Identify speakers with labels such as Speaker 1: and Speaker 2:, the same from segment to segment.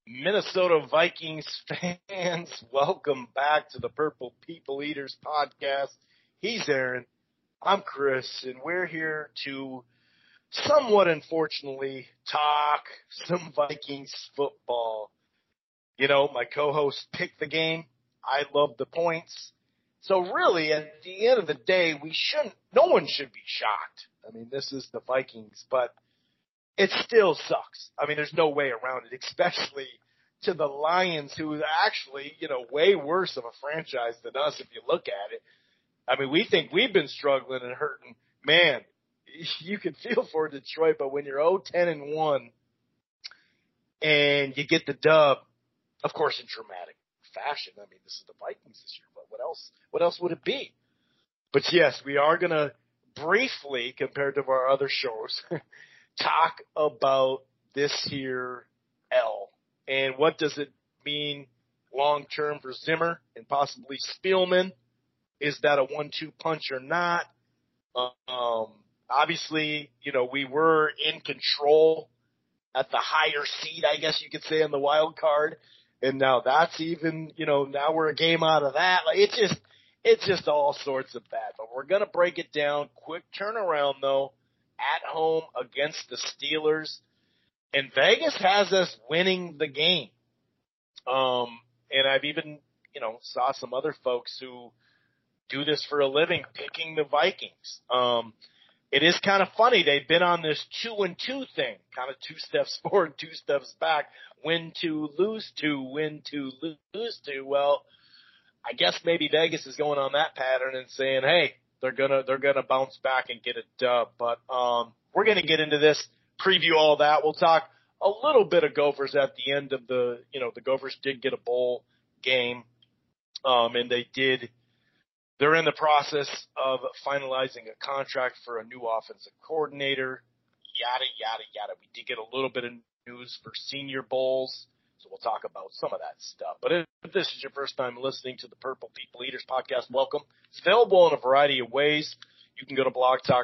Speaker 1: Minnesota Vikings fans, welcome back to the Purple People Eaters podcast. He's Aaron, I'm Chris, and we're here to somewhat unfortunately talk some Vikings football. You know, my co-host picked the game. I love the points. So really, at the end of the day, no one should be shocked. I mean, this is the Vikings, but it still sucks. I mean, there's no way around it, especially to the Lions, who is actually, way worse of a franchise than us if you look at it. I mean, we think we've been struggling and hurting. Man, you can feel for Detroit, but when you're 0-10-1 and you get the dub, of course, in dramatic fashion. I mean, this is the Vikings this year, but what else would it be? But yes, we are going to briefly, compared to our other shows, talk about this here L. And what does it mean long-term for Zimmer and possibly Spielman? Is that a 1-2 punch or not? Obviously, we were in control at the higher seed, I guess you could say, on the wild card. And now that's even, now we're a game out of that. Like, it's just all sorts of bad. But we're going to break it down. Quick turnaround, though. At home against the Steelers. And Vegas has us winning the game. And I've even, saw some other folks who do this for a living picking the Vikings. It is kind of funny. They've been on this 2-2 thing, kind of 2 steps forward, 2 steps back, win 2, lose 2, win 2, lose 2. Well, I guess maybe Vegas is going on that pattern and saying, hey, they're gonna bounce back and get a dub. But we're gonna get into this, preview all that. We'll talk a little bit of Gophers at the end of the Gophers did get a bowl game, and they're in the process of finalizing a contract for a new offensive coordinator, yada, yada, yada. We did get a little bit of news for Senior Bowls, so we'll talk about some of that stuff. But if this is your first time listening to the Purple People Eaters podcast, welcome. It's available in a variety of ways. You can go to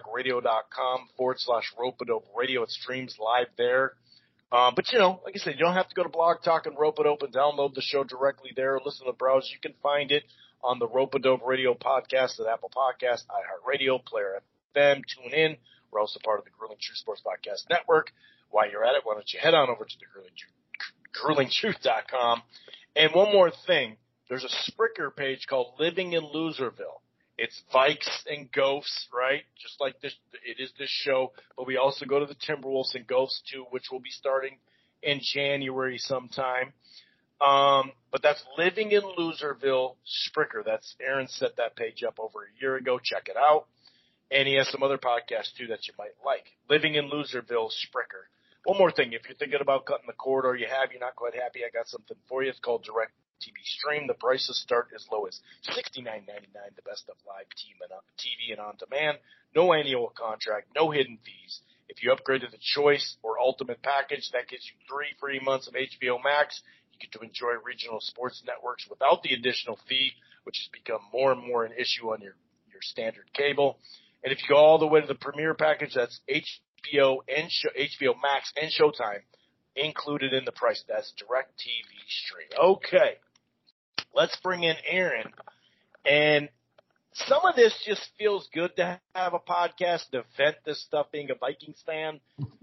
Speaker 1: blogtalkradio.com/Rope-A-Dope Radio. It streams live there. But, like I said, you don't have to go to Blog Talk and Rope-A-Dope and download the show directly there or listen to the browser. You can find it on the Rope-A-Dope Radio podcast at Apple Podcasts, iHeartRadio, Player FM, TuneIn. We're also part of the Grueling Truth Sports Podcast Network. While you're at it, why don't you head on over to the GruelingTruth.com. And one more thing, there's a Spricker page called Living in Loserville. It's Vikes and Gophs, right? Just like this, it is this show. But we also go to the Timberwolves and Gophs too, which will be starting in January sometime. But that's Living in Loserville Spricker. That's Aaron set that page up over a year ago. Check it out. And he has some other podcasts too that you might like. Living in Loserville Spricker. One more thing, if you're thinking about cutting the cord or you're not quite happy, I got something for you. It's called Direct TV Stream. The prices start as low as $69.99. The best of live TV and on demand. No annual contract, no hidden fees. If you upgrade to the Choice or Ultimate package, that gives you 3 free months of HBO Max. You get to enjoy regional sports networks without the additional fee, which has become more and more an issue on your standard cable. And if you go all the way to the Premier package, that's HBO Max and Showtime included in the price. That's Direct TV Stream. Okay, let's bring in Aaron. And some of this just feels good to have a podcast to vent this stuff being a Vikings fan.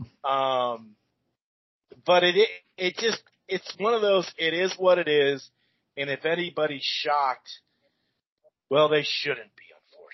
Speaker 1: But it's one of those, it is what it is. And if anybody's shocked, well, they shouldn't be,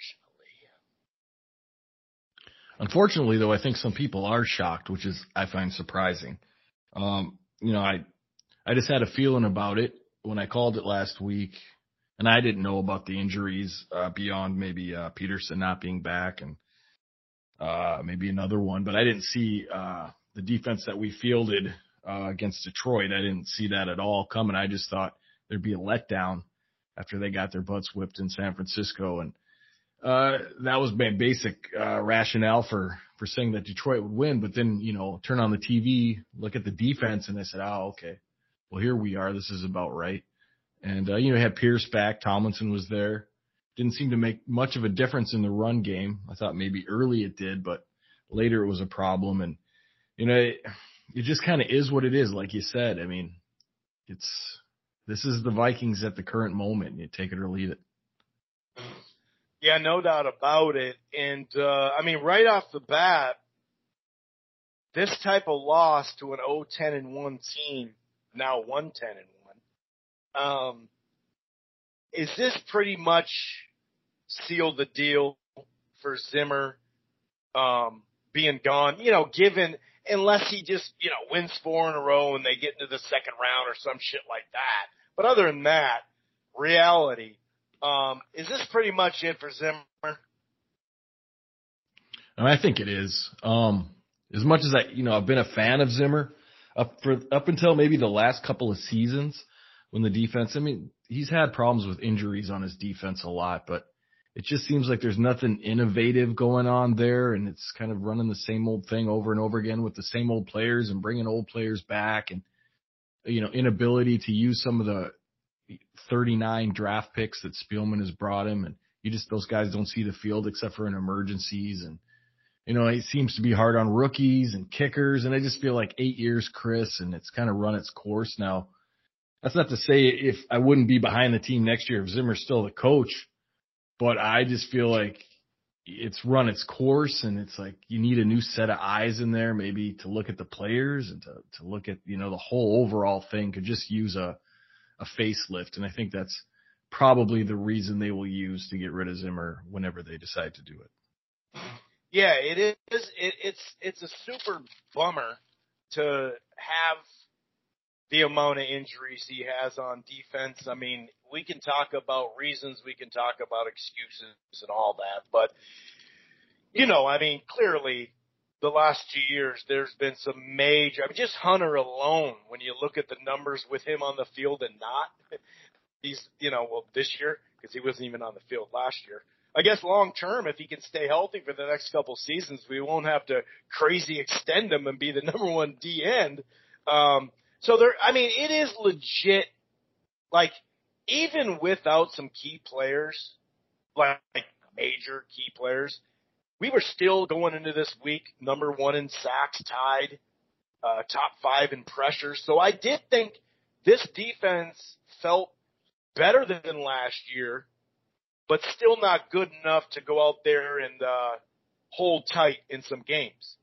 Speaker 2: Unfortunately, though, I think some people are shocked, which is, I find surprising. I just had a feeling about it when I called it last week, and I didn't know about the injuries beyond maybe Peterson not being back and maybe another one, but I didn't see the defense that we fielded against Detroit. I didn't see that at all coming. I just thought there'd be a letdown after they got their butts whipped in San Francisco, and that was my basic rationale for saying that Detroit would win. But then, turn on the TV, look at the defense, and I said, oh, okay, well, here we are. This is about right. And, had Pierce back. Tomlinson was there. Didn't seem to make much of a difference in the run game. I thought maybe early it did, but later it was a problem. And, it just kind of is what it is, like you said. I mean, this is the Vikings at the current moment. You take it or leave it.
Speaker 1: Yeah, no doubt about it. And, I mean, right off the bat, this type of loss to an 0-10-1 team, now 1-10-1, is this pretty much sealed the deal for Zimmer being gone? You know, given unless he just, you know, wins 4 in a row and they get into the second round or some shit like that. But other than that, reality, is this pretty much it for Zimmer?
Speaker 2: I think it is. As much as I've been a fan of Zimmer up until maybe the last couple of seasons when the defense, I mean, he's had problems with injuries on his defense a lot, but it just seems like there's nothing innovative going on there, and it's kind of running the same old thing over and over again with the same old players and bringing old players back, and, you know, inability to use some of the 39 draft picks that Spielman has brought him, and those guys don't see the field except for in emergencies, and, you know, it seems to be hard on rookies and kickers, and I just feel like 8 years, Chris, and it's kind of run its course now. That's not to say if I wouldn't be behind the team next year if Zimmer's still the coach, but I just feel like it's run its course, and it's like you need a new set of eyes in there maybe to look at the players and to look at, you know, the whole overall thing. Could just use a facelift, and I think that's probably the reason they will use to get rid of Zimmer whenever they decide to do it.
Speaker 1: Yeah, it is. It's a super bummer to have the amount of injuries he has on defense. I mean, we can talk about reasons, we can talk about excuses and all that, but, you know, I mean, clearly the last 2 years there's been some major, I mean, just Hunter alone, when you look at the numbers with him on the field and not, he's, you know, well, this year, because he wasn't even on the field last year. I guess long term, if he can stay healthy for the next couple seasons, we won't have to crazy extend him and be the number one D end. So there, I mean, it is legit. Like, even without some key players, like major key players, we were still going into this week number 1 in sacks, tied, top 5 in pressures. So I did think this defense felt better than last year, but still not good enough to go out there and hold tight in some games.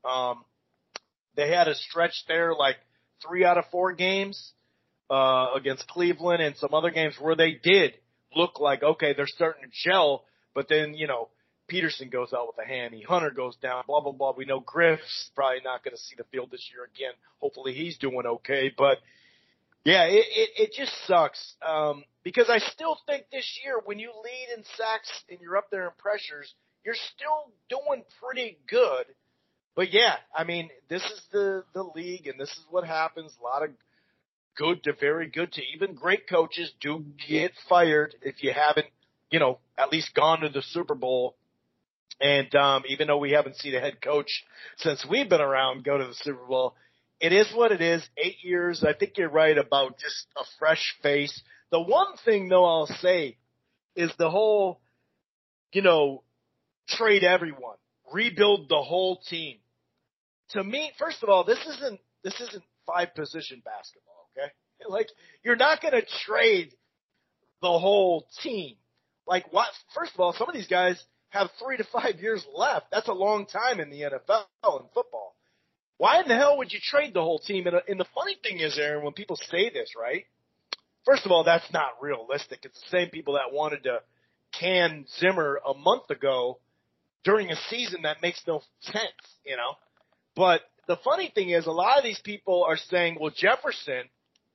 Speaker 1: They had a stretch there, like 3 out of 4 games against Cleveland and some other games where they did look like, okay, they're starting to gel, but then, you know, Peterson goes out with a hammy, Hunter goes down, blah, blah, blah. We know Griff's probably not going to see the field this year again. Hopefully he's doing okay, but yeah, it just sucks. Because I still think this year when you lead in sacks and you're up there in pressures, you're still doing pretty good. But yeah, I mean, this is the league, and this is what happens. A lot of good to very good to even great coaches do get fired if you haven't, you know, at least gone to the Super Bowl. And even though we haven't seen a head coach since we've been around go to the Super Bowl, it is what it is. 8 years. I think you're right about just a fresh face. The one thing, though, I'll say is the whole, you know, trade everyone, rebuild the whole team. To me, first of all, this isn't 5-position basketball, okay? Like, you're not going to trade the whole team. Like, what? First of all, some of these guys have 3 to 5 years left. That's a long time in the NFL and football. Why in the hell would you trade the whole team? And the funny thing is, Aaron, when people say this, right? First of all, that's not realistic. It's the same people that wanted to can Zimmer a month ago during a season that makes no sense, you know? But the funny thing is, a lot of these people are saying, well, Jefferson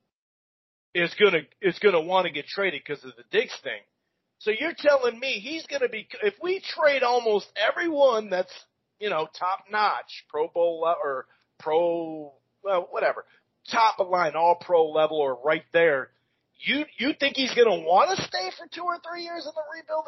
Speaker 1: is gonna want to get traded because of the Diggs thing. So you're telling me he's gonna be, if we trade almost everyone that's, you know, top notch, Pro Bowl or whatever, top of line, all pro level or right there, you think he's gonna want to stay for 2 or 3 years in the rebuild?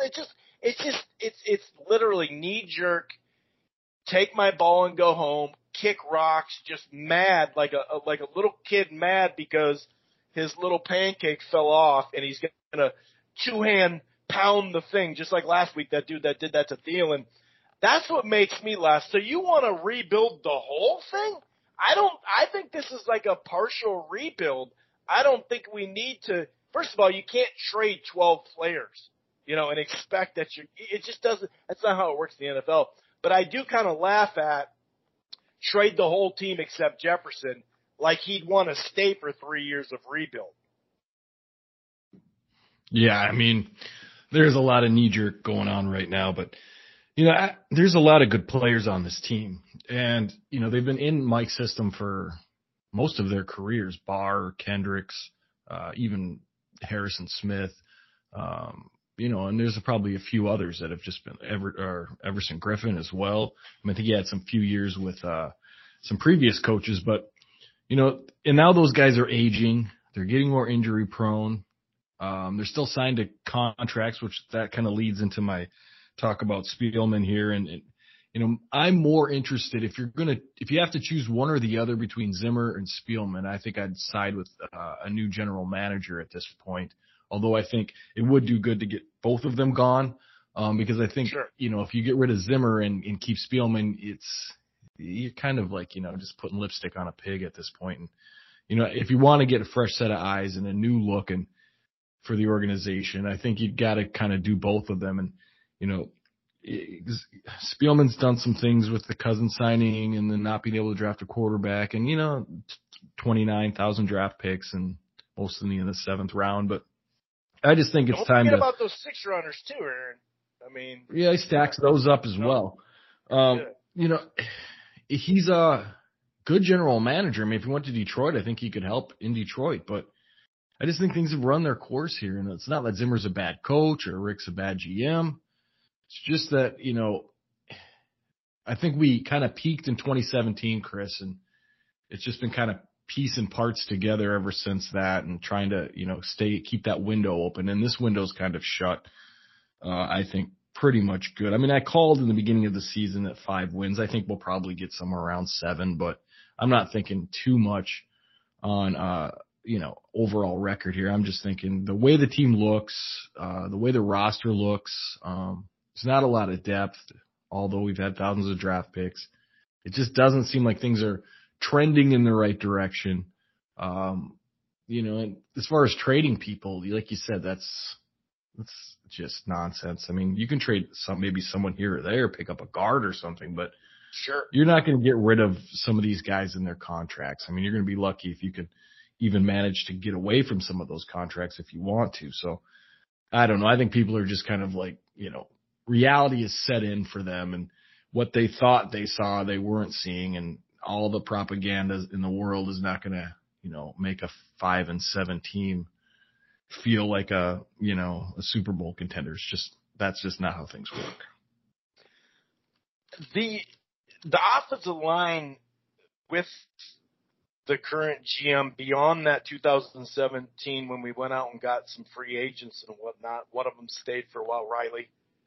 Speaker 1: It's literally knee jerk. Take my ball and go home. Kick rocks, just mad like a little kid mad because his little pancake fell off, and he's gonna 2-hand pound the thing just like last week. That dude that did that to Thielen. That's what makes me laugh. So you want to rebuild the whole thing? I think this is like a partial rebuild. I don't think we need to. First of all, you can't trade 12 players, and expect that it just doesn't. That's not how it works in the NFL. But I do kind of laugh at trade the whole team except Jefferson, like he'd want to stay for 3 years of rebuild.
Speaker 2: Yeah, I mean, there's a lot of knee-jerk going on right now, but, there's a lot of good players on this team. And, they've been in Mike's system for most of their careers, Barr, Kendricks, even Harrison Smith, and there's probably a few others that have just been Everson Griffin as well. I think he had some few years with some previous coaches, but and now those guys are aging. They're getting more injury prone. They're still signed to contracts, which that kind of leads into my talk about Spielman here. And I'm more interested if you have to choose one or the other between Zimmer and Spielman, I think I'd side with a new general manager at this point. Although I think it would do good to get both of them gone, because I think,
Speaker 1: sure,
Speaker 2: if you get rid of Zimmer and keep Spielman, you're kind of like, just putting lipstick on a pig at this point. And, if you want to get a fresh set of eyes and a new look and for the organization, I think you've got to kind of do both of them. And, Spielman's done some things with the Cousins signing and then not being able to draft a quarterback and, 29,000 draft picks and most of them in the 7th round. But I just think it's time to.
Speaker 1: Don't forget about those 6-runners too, Aaron. I mean.
Speaker 2: Yeah, he stacks those up as well. He's a good general manager. I mean, if he went to Detroit, I think he could help in Detroit. But I just think things have run their course here. And it's not that Zimmer's a bad coach or Rick's a bad GM. It's just that, I think we kind of peaked in 2017, Chris, and it's just been kind of piecing parts together ever since that and trying to, keep that window open. And this window's kind of shut, I think, pretty much good. I mean, I called in the beginning of the season at 5 wins. I think we'll probably get somewhere around 7, but I'm not thinking too much on, overall record here. I'm just thinking the way the team looks, the way the roster looks, there's not a lot of depth, although we've had thousands of draft picks. It just doesn't seem like things are trending in the right direction. And as far as trading people, like you said, that's just nonsense. I mean, you can trade maybe someone here or there, pick up a guard or something, but
Speaker 1: sure,
Speaker 2: you're not going to get rid of some of these guys in their contracts. I mean, you're going to be lucky if you could even manage to get away from some of those contracts if you want to. So I don't know. I think people are just kind of like, reality is set in for them, and what they thought they saw, they weren't seeing, and all the propaganda in the world is not going to, make a 5-7 team feel like a Super Bowl contender. That's just not how things work.
Speaker 1: The offensive line with the current GM beyond that 2017 when we went out and got some free agents and whatnot, one of them stayed for a while, Riley.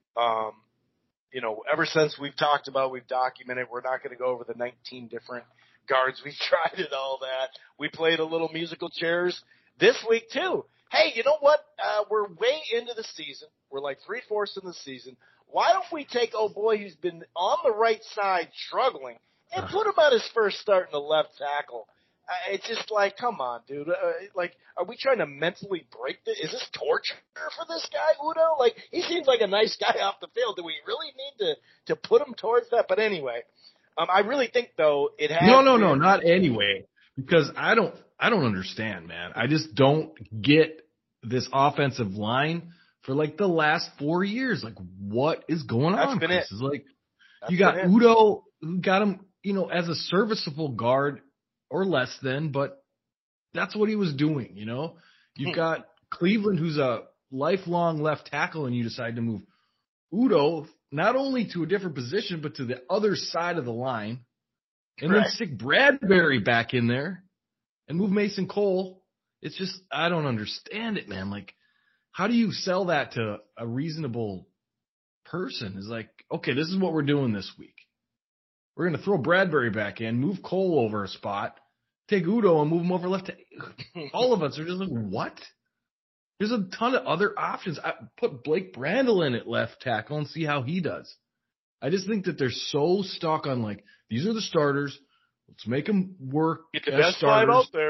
Speaker 1: Ever since we've documented, we're not going to go over the 19 different guards we tried and all that. We played a little musical chairs this week too. Hey, you know what? We're way into the season. We're like 3/4 in the season. Why don't we take boy who's been on the right side struggling and put him at his first start in the left tackle? It's just like, come on, dude. Are we trying to mentally break this? Is this torture for this guy, Udo? Like, he seems like a nice guy off the field. Do we really need to put him towards that? But anyway, I really think though it has.
Speaker 2: No, not anyway. Because I don't understand, man. I just don't get this offensive line for like the last 4 years. Like, what is going on?
Speaker 1: That's been it.
Speaker 2: It's like you got Udo, who got him, as a serviceable guard or less than, but that's what he was doing. You've got Cleveland, who's a lifelong left tackle, and you decide to move Udo not only to a different position, but to the other side of the line, and then stick Bradbury back in there and move Mason Cole. It's just, I don't understand it, man. Like, how do you sell that to a reasonable person? It's like, okay, this is what we're doing this week. We're going to throw Bradbury back in, move Cole over a spot, take Udo and move him over left. All of us are just like, what? There's a ton of other options. I put Blake Brandel in at left tackle and see how he does. I just think that they're so stuck on, like, these are the starters. Let's make them work.
Speaker 1: Get the best five out there.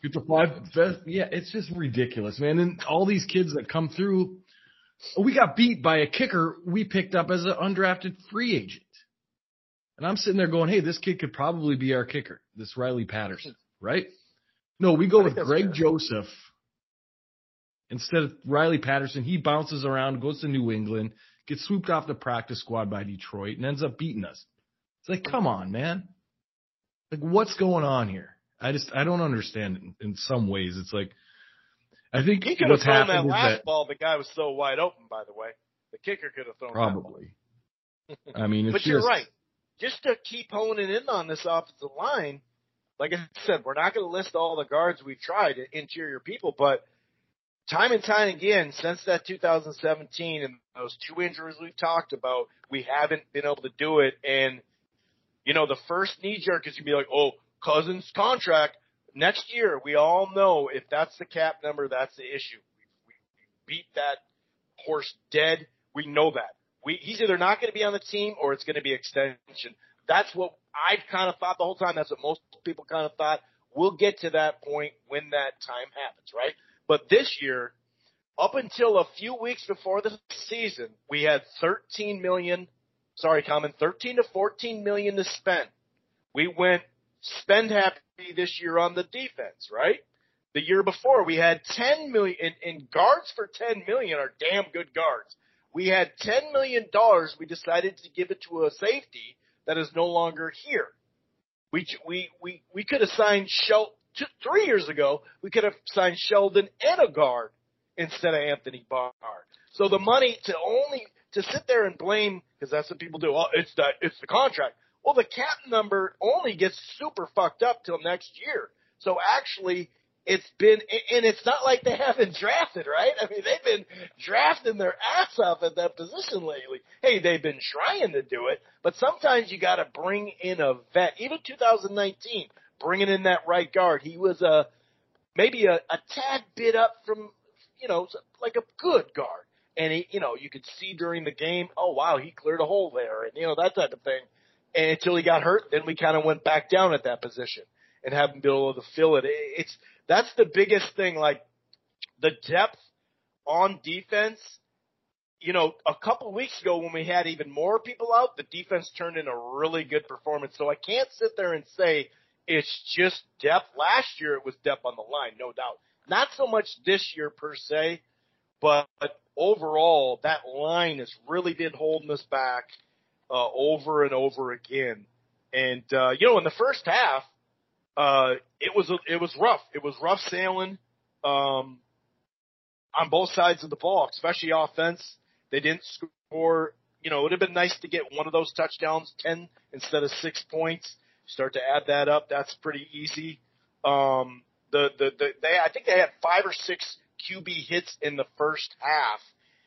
Speaker 2: Get the 5 best. Yeah, it's just ridiculous, man. And all these kids that come through, we got beat by a kicker we picked up as an undrafted free agent. And I'm sitting there going, hey, this kid could probably be our kicker, this Riley Patterson, right? No, we go with Greg Joseph instead of Riley Patterson. He bounces around, goes to New England, gets swooped off the practice squad by Detroit, and ends up beating us. It's like, come on, man. Like, what's going on here? I don't understand it in some ways. It's like, I think
Speaker 1: he could have thrown that last ball. The guy was so wide open, by the way. The kicker could have thrown
Speaker 2: probably. That ball. I mean,
Speaker 1: but you're right. Just to keep honing in on this offensive line, like I said, we're not going to list all the guards we've tried, interior people, but time and time again, since that 2017 and those 2 injuries we've talked about, we haven't been able to do it. And, the first knee jerk is going to be like, oh, Cousins' contract next year. We all know if that's the cap number, that's the issue. We beat that horse dead. We know that. He's either not going to be on the team or it's going to be extension. That's what I kind of thought the whole time. That's what most people kind of thought. We'll get to that point when that time happens, right? But this year, up until a few weeks before the season, we had 13 to 14 million to spend. We went spend happy this year on the defense, right? The year before, we had 10 million, and guards for 10 million are damn good guards. We had $10 million. We decided to give it to a safety that is no longer here. We could have signed 3 years ago. We could have signed Sheldon and a guard instead of Anthony Barr. So the money to sit there and blame, because that's what people do. Oh, it's the contract. Well, the cap number only gets super fucked up till next year. So actually, it's been, and it's not like they haven't drafted, right? I mean, they've been drafting their ass off at that position lately. Hey, they've been trying to do it, but sometimes you got to bring in a vet. Even 2019, bringing in that right guard, he was maybe a tad bit up from, like a good guard. And he, you could see during the game, oh wow, he cleared a hole there, and that type of thing. And until he got hurt, then we kind of went back down at that position and haven't been able to fill it. That's the biggest thing, like the depth on defense. A couple of weeks ago when we had even more people out, the defense turned in a really good performance. So I can't sit there and say it's just depth. Last year it was depth on the line, no doubt. Not so much this year per se, but overall that line has really been holding us back over and over again. And, in the first half, it was rough. It was rough sailing, on both sides of the ball, especially offense. They didn't score. It would have been nice to get one of those touchdowns, 10 instead of 6 points. Start to add that up. That's pretty easy. I think they had 5 or 6 QB hits in the first half.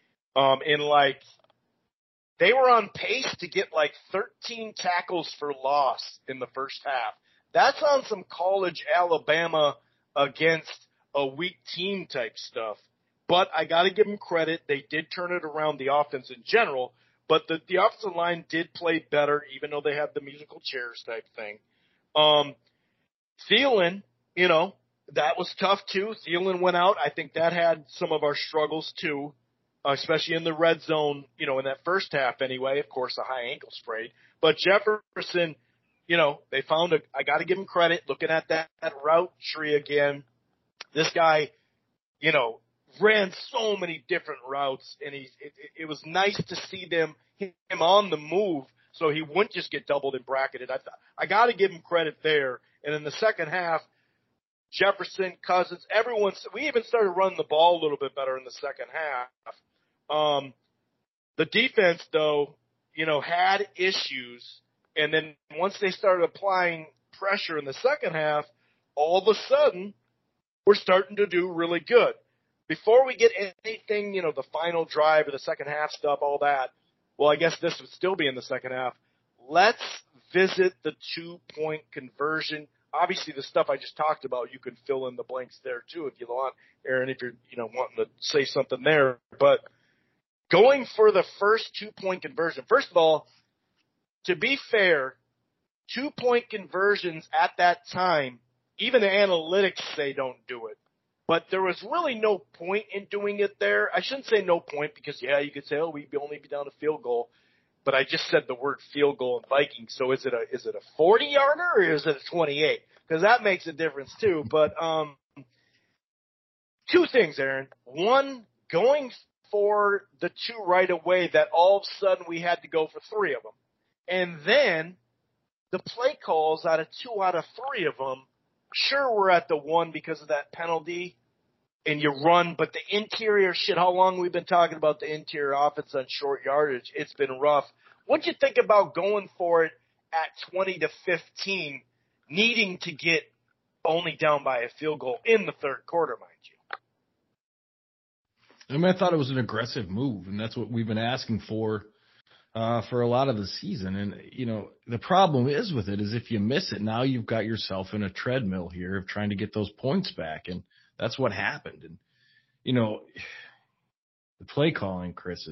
Speaker 1: They were on pace to get 13 tackles for loss in the first half. That's on some college Alabama against a weak team type stuff. But I got to give them credit. They did turn it around, the offense in general. But the offensive line did play better, even though they had the musical chairs type thing. Thielen, that was tough too. Thielen went out. I think that had some of our struggles too, especially in the red zone, in that first half anyway. Of course, a high ankle sprain. But Jefferson, they found I got to give him credit looking at that route tree again. This guy, ran so many different routes, and it was nice to see him on the move so he wouldn't just get doubled and bracketed. I got to give him credit there. And in the second half, Jefferson, Cousins, we even started running the ball a little bit better in the second half. The defense, though, had issues. And then once they started applying pressure in the second half, all of a sudden, we're starting to do really good. Before we get anything, the final drive of the second half stuff, all that, well, I guess this would still be in the second half. Let's visit the 2-point conversion. Obviously, the stuff I just talked about, you can fill in the blanks there too if you want, Aaron, if you're, wanting to say something there. But going for the first 2-point conversion, first of all, to be fair, 2-point conversions at that time even the analytics say don't do it. But there was really no point in doing it there. I shouldn't say no point because, yeah, you could say, oh, we'd only be down a field goal. But I just said the word field goal in Vikings. So is it a 40-yarder or is it a 28? Because that makes a difference too. But two things, Aaron. One, going for the two right away, that all of a sudden we had to go for three of them. And then the play calls out of 2 out of 3 of them, sure, we're at the 1 because of that penalty, and you run, but the interior shit, how long we've been talking about the interior offense on short yardage, it's been rough. What'd you think about going for it at 20-15, needing to get only down by a field goal in the third quarter, mind you?
Speaker 2: I mean, I thought it was an aggressive move, and that's what we've been asking for a lot of the season. And, you know, the problem is with it is if you miss it, now you've got yourself in a treadmill here of trying to get those points back. And that's what happened. And, you know, the play calling, Chris,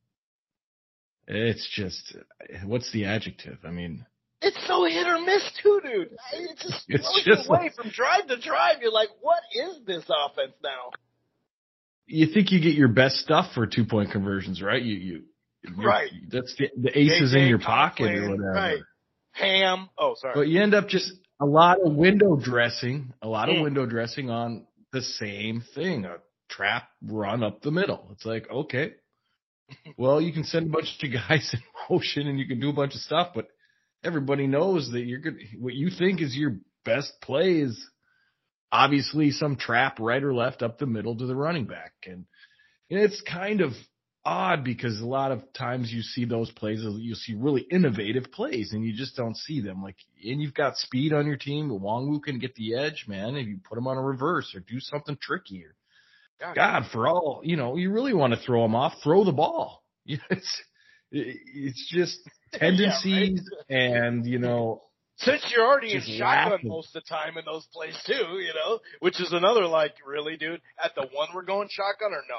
Speaker 2: it's just, what's the adjective? I mean,
Speaker 1: it's so hit or miss too, dude. It's just away from drive to drive. You're like, what is this offense now?
Speaker 2: You think you get your best stuff for 2-point conversions, right? Right. That's the aces in your pocket or whatever.
Speaker 1: Right. Ham. Oh, sorry.
Speaker 2: But you end up just a lot of window dressing on the same thing, a trap run up the middle. It's like, okay, well, you can send a bunch of guys in motion and you can do a bunch of stuff, but everybody knows that what you think is your best play is obviously some trap right or left up the middle to the running back. And it's kind of odd because a lot of times you see those plays, you see really innovative plays and you just don't see them. Like, and you've got speed on your team. Wongwu can get the edge, man. If you put him on a reverse or do something trickier, God, for all, you know, you really want to throw him off, throw the ball. It's just tendencies and, you know,
Speaker 1: since you're already in shotgun most of the time in those plays too, you know, which is another, like, really, dude, at the 1 we're going shotgun or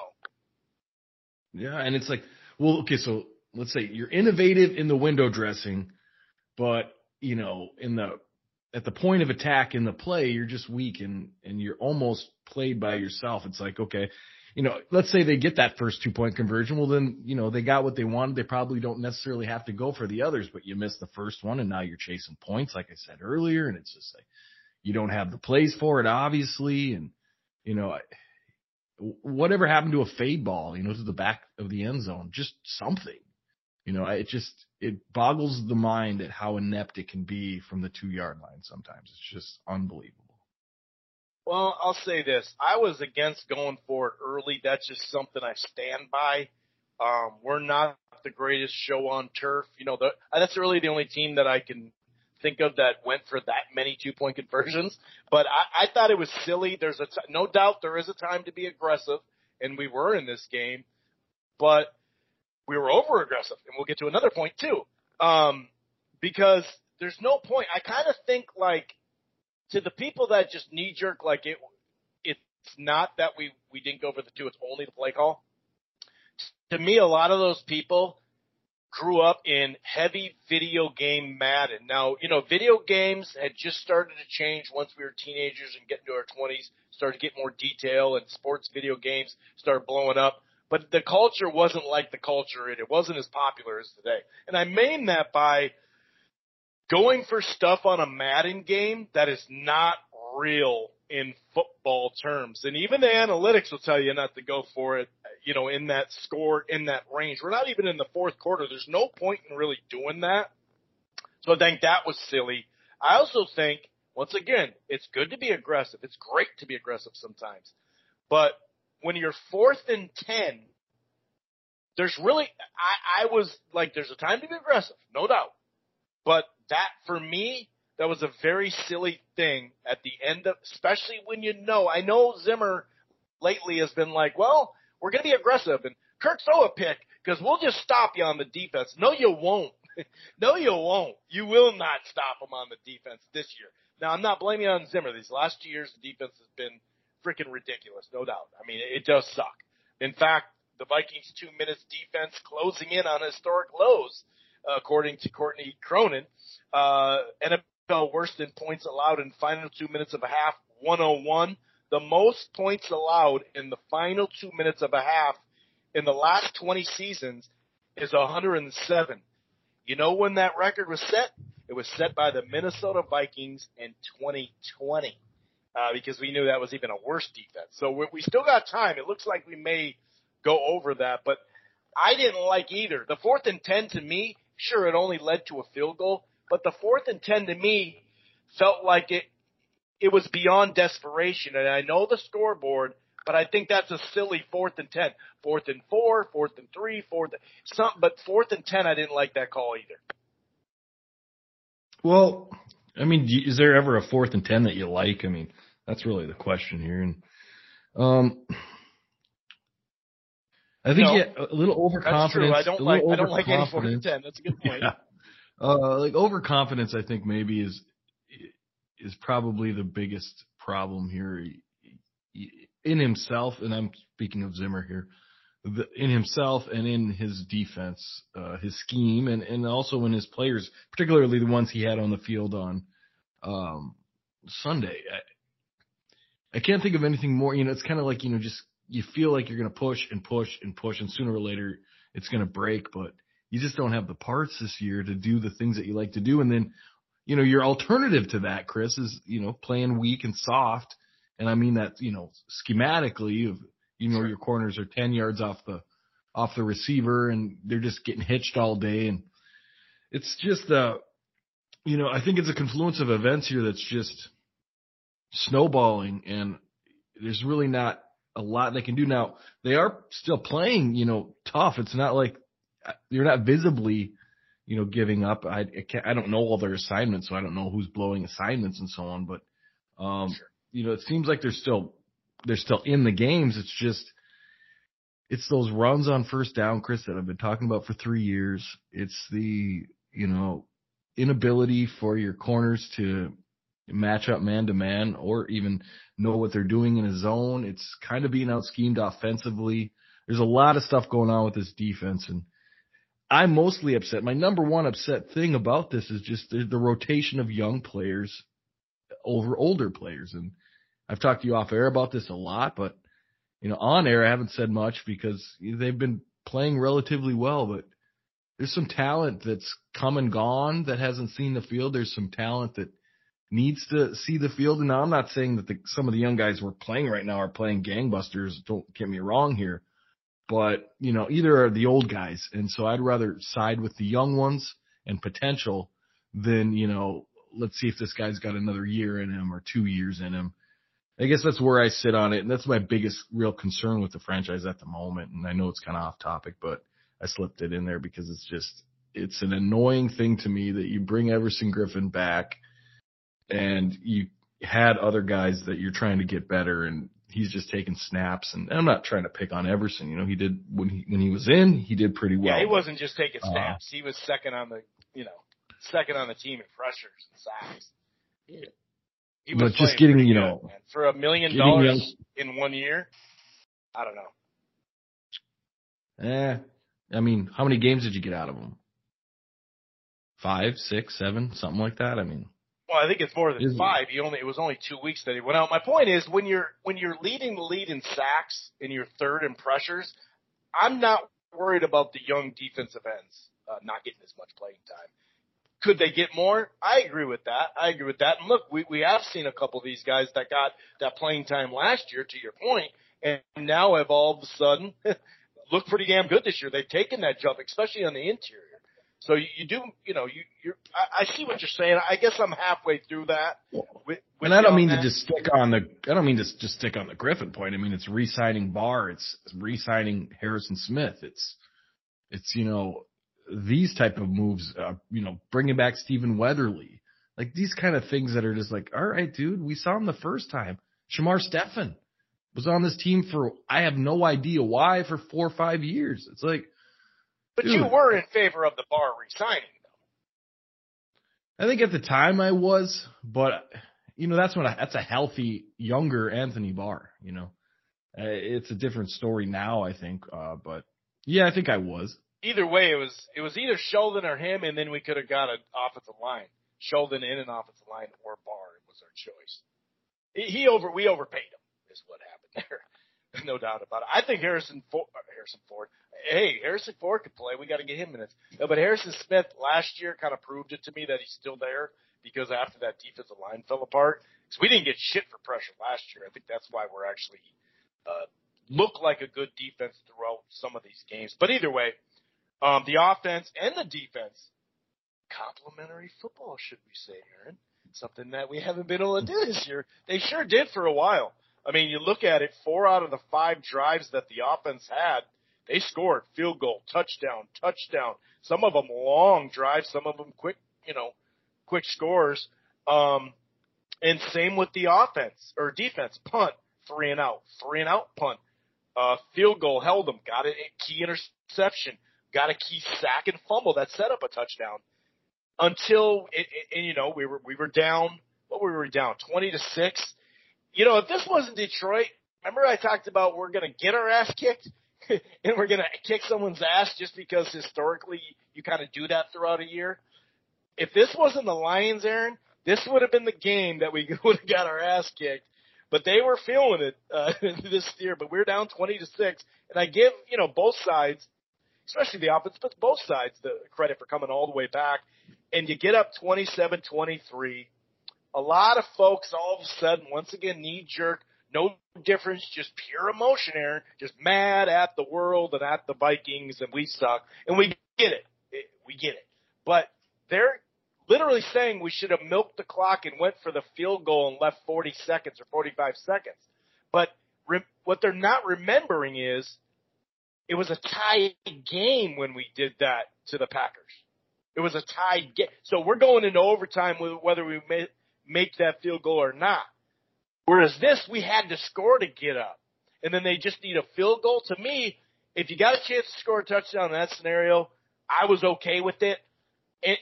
Speaker 1: no?
Speaker 2: Yeah, and it's like, well, okay, so let's say you're innovative in the window dressing, but, you know, at the point of attack in the play, you're just weak and you're almost played by yourself. It's like, okay, you know, let's say they get that first 2-point conversion. Well, then, you know, they got what they wanted. They probably don't necessarily have to go for the others, but you missed the first one and now you're chasing points, like I said earlier. And it's just like, you don't have the plays for it, obviously. And, you know, whatever happened to a fade ball, you know, to the back of the end zone, just something, you know, it boggles the mind at how inept it can be from the 2-yard line. Sometimes it's just unbelievable.
Speaker 1: Well, I'll say this. I was against going for it early. That's just something I stand by. We're not the greatest show on turf. You know, that's really the only team that I can think of that went for that many 2-point conversions. But I thought it was silly. No doubt there is a time to be aggressive, and we were in this game. But we were over-aggressive, and we'll get to another point too. Because there's no point. I kind of think, like, to the people that just knee-jerk, like, it's not that we didn't go for the 2, it's only the play call. To me, a lot of those people grew up in heavy video game Madden. Now, you know, video games had just started to change once we were teenagers and getting to our 20s, started to get more detail, and sports video games started blowing up. But the culture wasn't like the culture, it wasn't as popular as today. And I mean that by going for stuff on a Madden game that is not real in football terms. And even the analytics will tell you not to go for it, you know, in that score, in that range. We're not even in the fourth quarter. There's no point in really doing that. So I think that was silly. I also think, once again, it's good to be aggressive. It's great to be aggressive sometimes. But when you're 4th and 10, there's really, I was like, there's a time to be aggressive, no doubt. But that, for me, that was a very silly thing at the end of, especially when I know Zimmer lately has been like, well, we're going to be aggressive and Kirk, throw a pick because we'll just stop you on the defense. No, you won't. No, you won't. You will not stop them on the defense this year. Now, I'm not blaming it on Zimmer. These last 2 years, the defense has been freaking ridiculous, no doubt. I mean, it does suck. In fact, the Vikings 2 minutes defense closing in on historic lows, according to Courtney Cronin. And a fell worst in points allowed in final 2 minutes of a half, 101. The most points allowed in the final 2 minutes of a half in the last 20 seasons is 107. You know when that record was set? It was set by the Minnesota Vikings in 2020 because we knew that was even a worse defense. So we still got time. It looks like we may go over that, but I didn't like either. The 4th and 10 to me, sure, it only led to a field goal, but the 4th and 10 to me felt like it was beyond desperation. And I know the scoreboard, but I think that's a silly 4th and 10. 4th and 4, 4th and 3, but 4th and 10, I didn't like that call either.
Speaker 2: Well, I mean, is there ever a 4th and 10 that you like? I mean, that's really the question here. And I think a little overconfidence.
Speaker 1: That's true. I don't like any 4th and 10. That's a good point.
Speaker 2: Yeah. Like overconfidence, I think maybe is probably the biggest problem here in himself. And I'm speaking of Zimmer here, in himself and in his defense, his scheme, and also in his players, particularly the ones he had on the field on Sunday. I can't think of anything more. It's kind of like, just you feel like you're going to push and push and push, and sooner or later it's going to break, but you just don't have the parts this year to do the things that you like to do. And then, your alternative to that, Chris, is, playing weak and soft. And I mean that, schematically,
Speaker 1: Sure.
Speaker 2: Your corners are 10 yards off the receiver and they're just getting hitched all day. And it's just, I think it's a confluence of events here that's just snowballing, and there's really not a lot they can do. Now, they are still playing, tough. It's not like you're not visibly, giving up. I don't know all their assignments, so I don't know who's blowing assignments and so on. But,
Speaker 1: Sure.
Speaker 2: It seems like they're still in the games. It's just, it's those runs on first down, Chris, that I've been talking about for 3 years. It's the, inability for your corners to match up man to man or even know what they're doing in a zone. It's kind of being out schemed offensively. There's a lot of stuff going on with this defense, and I'm mostly upset. My number one upset thing about this is just the rotation of young players over older players. And I've talked to you off air about this a lot, but, on air, I haven't said much because they've been playing relatively well, but there's some talent that's come and gone that hasn't seen the field. There's some talent that needs to see the field. And now I'm not saying that some of the young guys we're playing right now are playing gangbusters. Don't get me wrong here. But, either are the old guys. And so I'd rather side with the young ones and potential than, let's see if this guy's got another year in him or 2 years in him. I guess that's where I sit on it. And that's my biggest real concern with the franchise at the moment. And I know it's kind of off topic, but I slipped it in there because it's an annoying thing to me that you bring Everson Griffen back and you had other guys that you're trying to get better, and he's just taking snaps. And I'm not trying to pick on Everson. He did when he was in, he did pretty well.
Speaker 1: Yeah, he wasn't just taking snaps. He was second on the team in pressures and sacks.
Speaker 2: Yeah. He was just getting,
Speaker 1: good, for $1 million in 1 year. I don't know.
Speaker 2: I mean, how many games did you get out of him? 5, 6, 7, something like that. I mean.
Speaker 1: Well, I think it's more than 5. It was only 2 weeks that he went out. My point is, when you're leading the lead in sacks and you're third in pressures, I'm not worried about the young defensive ends not getting as much playing time. Could they get more? I agree with that. And look, we have seen a couple of these guys that got that playing time last year, to your point, and now have all of a sudden looked pretty damn good this year. They've taken that jump, especially on the interior. So you do, I see what you're saying. I guess I'm halfway through that.
Speaker 2: And I don't mean to just stick on the Griffen point. I mean, it's re-signing Barr. It's re-signing Harrison Smith. It's these type of moves, bringing back Stephen Weatherly, like these kind of things that are just like, all right, dude, we saw him the first time. Shamar Stephen was on this team for, I have no idea why, for 4 or 5 years. It's like,
Speaker 1: but dude, you were in favor of the Barr re-signing,
Speaker 2: though. I think at the time I was, but that's a healthy, younger Anthony Barr. It's a different story now, I think. But yeah, I think I was.
Speaker 1: Either way, it was either Sheldon or him, and then we could have got an offensive line. Sheldon in an offensive line or Barr was our choice. We overpaid him is what happened there. No doubt about it. I think Harrison Ford. Hey, Harrison Ford could play. We got to get him minutes. No, but Harrison Smith last year kind of proved it to me that he's still there because after that defensive line fell apart, because we didn't get shit for pressure last year. I think that's why we're actually look like a good defense throughout some of these games. But either way, the offense and the defense, complementary football, should we say, Aaron? Something that we haven't been able to do this year. They sure did for a while. I mean, you look at it, 4 out of the 5 drives that the offense had, they scored field goal, touchdown. Some of them long drives, some of them quick scores. And same with the offense or defense, punt, 3 and out, punt. Field goal, held them, got a key interception, got a key sack and fumble that set up a touchdown. Until we were down. What were we down? 20-6. If this wasn't Detroit, remember I talked about we're going to get our ass kicked and we're going to kick someone's ass just because historically you kind of do that throughout a year. If this wasn't the Lions, Aaron, this would have been the game that we would have got our ass kicked. But they were feeling it this year. But we're down 20-6, and I give both sides, especially the offense, but both sides the credit for coming all the way back. And you get up 27-23. A lot of folks all of a sudden, once again, knee-jerk, no difference, just pure emotion, Aaron, just mad at the world and at the Vikings, and we suck. And we get it. We get it. But they're literally saying we should have milked the clock and went for the field goal and left 40 seconds or 45 seconds. But what they're not remembering is it was a tied game when we did that to the Packers. It was a tied game. So we're going into overtime with whether we make that field goal or not. Whereas this, we had to score to get up. And then they just need a field goal. To me, if you got a chance to score a touchdown in that scenario, I was okay with it. And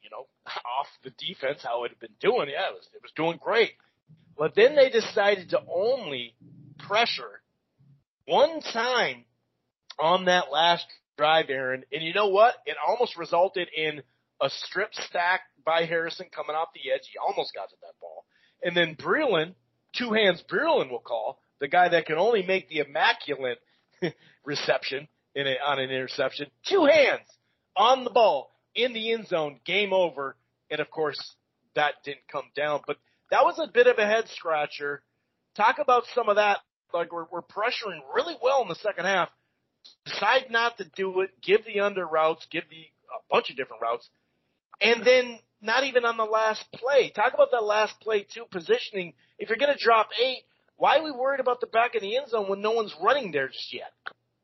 Speaker 1: off the defense, how it had been doing, it was doing great. But then they decided to only pressure one time on that last drive, Aaron. And you know what? It almost resulted in a strip stack by Harrison coming off the edge. He almost got to that ball. And then Breeland, two hands Breeland will call, the guy that can only make the immaculate reception on an interception. 2 hands on the ball in the end zone, game over. And, of course, that didn't come down. But that was a bit of a head-scratcher. Talk about some of that. Like, we're pressuring really well in the second half. Decide not to do it, give the under routes, a bunch of different routes, and then not even on the last play. Talk about that last play, too, positioning. If you're going to drop 8, why are we worried about the back of the end zone when no one's running there just yet?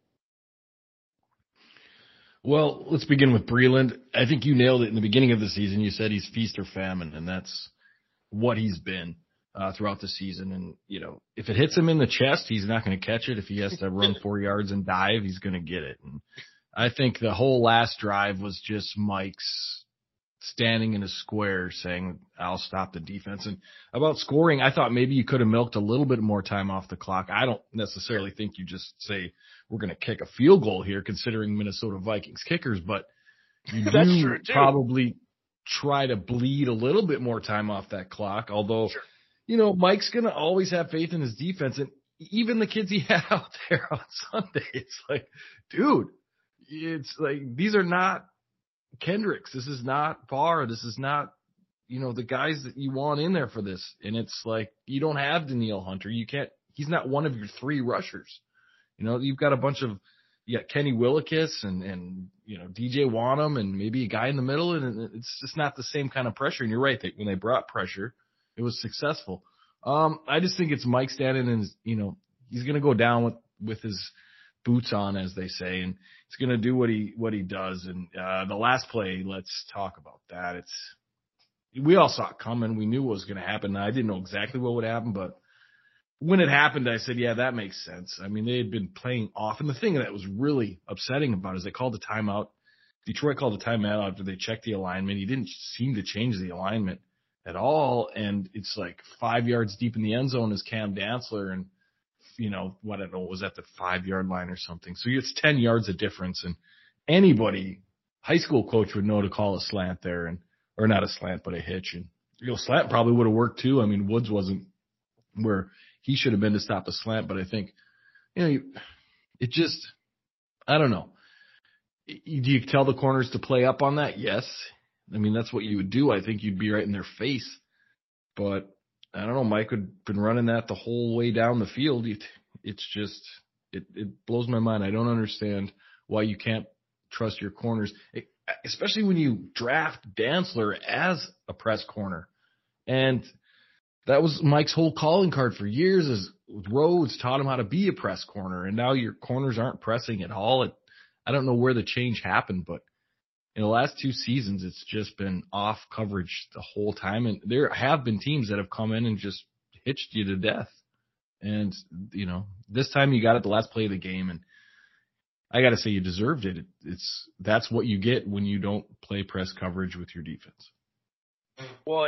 Speaker 2: Well, let's begin with Breeland. I think you nailed it in the beginning of the season. You said he's feast or famine, and that's what he's been throughout the season. And, if it hits him in the chest, he's not going to catch it. If he has to run 4 yards and dive, he's going to get it. And I think the whole last drive was just Mike's standing in a square saying, I'll stop the defense. And about scoring, I thought maybe you could have milked a little bit more time off the clock. I don't necessarily think you just say we're going to kick a field goal here considering Minnesota Vikings kickers, but you do probably try to bleed a little bit more time off that clock, although, Mike's going to always have faith in his defense. And even the kids he had out there on Sunday, it's like, dude, it's like these are not Kendricks. This is not Barr. This is not, the guys that you want in there for this. And it's like, you don't have Danielle Hunter. He's not one of your 3 rushers. You've got a bunch of, Kenny Willekes and DJ Wanham and maybe a guy in the middle. And it's just not the same kind of pressure. And you're right. When they brought pressure, it was successful. I just think it's Mike standing and, he's going to go down with his boots on, as they say, and he's going to do what he does. And the last play, let's talk about that. We all saw it coming. We knew what was going to happen. I didn't know exactly what would happen, but when it happened, I said, yeah, that makes sense. I mean, they had been playing off. And the thing that was really upsetting about it is they called a timeout. Detroit called a timeout after they checked the alignment. He didn't seem to change the alignment at all. And it's like 5 yards deep in the end zone is Cam Dantzler. And, I don't know, was at the 5-yard line or something. So it's 10 yards of difference. And anybody, high school coach would know to call a slant there. And or not a slant, but a hitch. And, slant probably would have worked too. I mean, Woods wasn't where he should have been to stop a slant, but I think, it just, I don't know. Do you tell the corners to play up on that? Yes. I mean, that's what you would do. I think you'd be right in their face. But I don't know. Mike would been running that the whole way down the field. It's just, it blows my mind. I don't understand why you can't trust your corners, especially when you draft Dantzler as a press corner. And that was Mike's whole calling card for years, is Rhodes taught him how to be a press corner. And now your corners aren't pressing at all. I don't know where the change happened, but in the last 2 seasons, it's just been off coverage the whole time. And there have been teams that have come in and just hitched you to death. And, this time you got it the last play of the game. And I got to say, you deserved it. That's what you get when you don't play press coverage with your defense.
Speaker 1: Well,